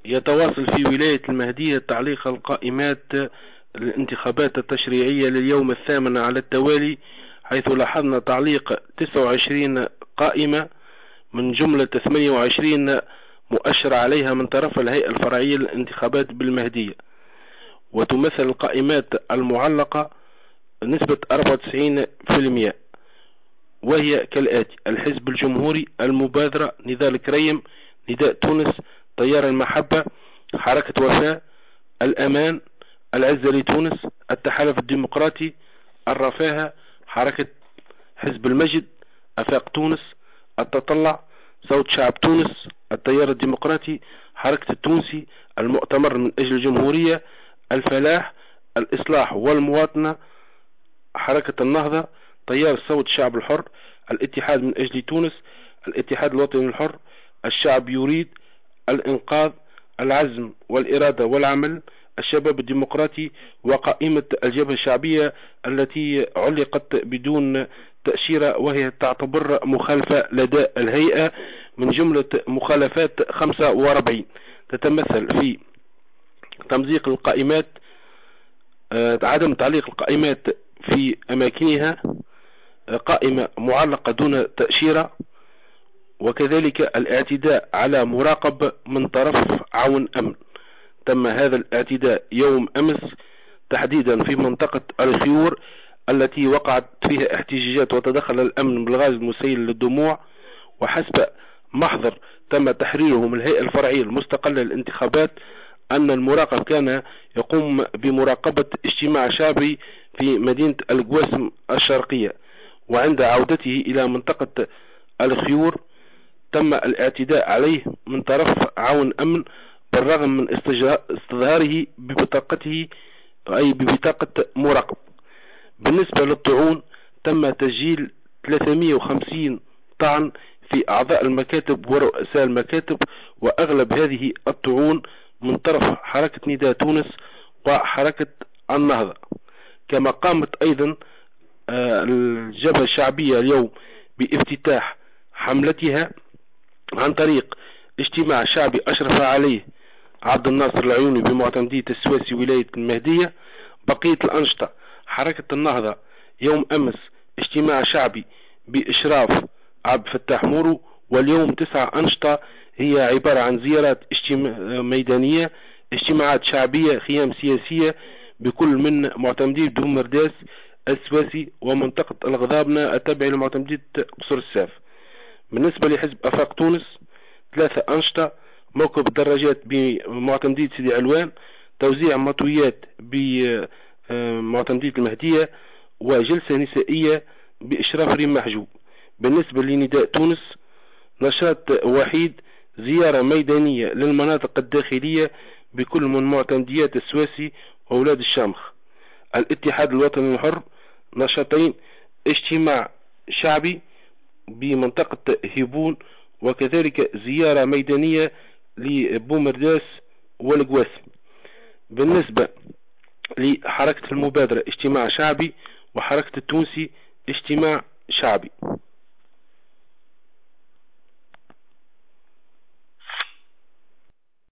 يتواصل في ولاية المهدية تعليق القائمات الانتخابات التشريعية لليوم الثامن على التوالي، حيث لاحظنا تعليق 29 قائمة من جملة 28 مؤشر عليها من طرف الهيئة الفرعية للانتخابات بالمهدية. وتمثل القائمات المعلقة نسبة 94%، وهي كالآتي: الحزب الجمهوري، المبادرة، نضال الكريم، نداء تونس، تيار المحبة، حركة وفاء، الأمان، العزة لتونس، التحالف الديمقراطي، الرفاهة، حركة حزب المجد، أفاق تونس، التطلع، صوت شعب تونس، التيار الديمقراطي، حركة التونسي، المؤتمر من أجل الجمهورية، الفلاح، الإصلاح والمواطنة، حركة النهضة، تيار صوت الشعب الحر، الاتحاد من أجل تونس، الاتحاد الوطني الحر، الشعب يريد، الإنقاذ، العزم والإرادة والعمل، الشباب الديمقراطي، وقائمة الجبهة الشعبية التي علقت بدون تأشيرة، وهي تعتبر مخالفة لدى الهيئة من جملة مخالفات 45. تتمثل في تمزيق القائمات، عدم تعليق القائمات في أماكنها، قائمة معلقة دون تأشيرة، وكذلك الاعتداء على مراقب من طرف عون أمن. تم هذا الاعتداء يوم أمس تحديدا في منطقة الخيور التي وقعت فيها احتجاجات وتدخل الأمن بالغاز المسيل للدموع، وحسب محضر تم تحريره من الهيئة الفرعية المستقلة للانتخابات أن المراقب كان يقوم بمراقبة اجتماع شعبي في مدينة القواسم الشرقية، وعند عودته إلى منطقة الخيور تم الاعتداء عليه من طرف عون أمن بالرغم من استظهاره ببطاقته أي ببطاقة مراقب. بالنسبة للطعون تم تسجيل 350 طعن في أعضاء المكاتب ورؤساء المكاتب، وأغلب هذه الطعون من طرف حركة نداء تونس وحركة النهضة. كما قامت أيضا الجبهة الشعبية اليوم بافتتاح حملتها عن طريق اجتماع شعبي أشرف عليه عبد الناصر العيوني بمعتمدية السواسي ولاية المهدية. بقية الأنشطة: حركة النهضة يوم أمس اجتماع شعبي بإشراف عبد الفتاح مورو، واليوم 9 أنشطة هي عبارة عن زيارات ميدانية، اجتماعات شعبية، خيام سياسية بكل من معتمدية بومرداس، السواسي، ومنطقة الغضابنة التابعة لمعتمدية قصر الساف. بالنسبة لحزب أفاق تونس 3 أنشطة: موكب الدراجات بمعتمدية سيدي علوان، توزيع مطويات بمعتمدية المهدية، وجلسة نسائية بإشراف ريم محجوب. بالنسبة لنداء تونس نشاط وحيد، زيارة ميدانية للمناطق الداخلية بكل من معتمديات السواسي وأولاد الشامخ. الاتحاد الوطني الحر نشاطين: اجتماع شعبي بمنطقة هيبون، وكذلك زيارة ميدانية لبومرداس والقواسم. بالنسبة لحركة المبادرة اجتماع شعبي، وحركة التونسي اجتماع شعبي.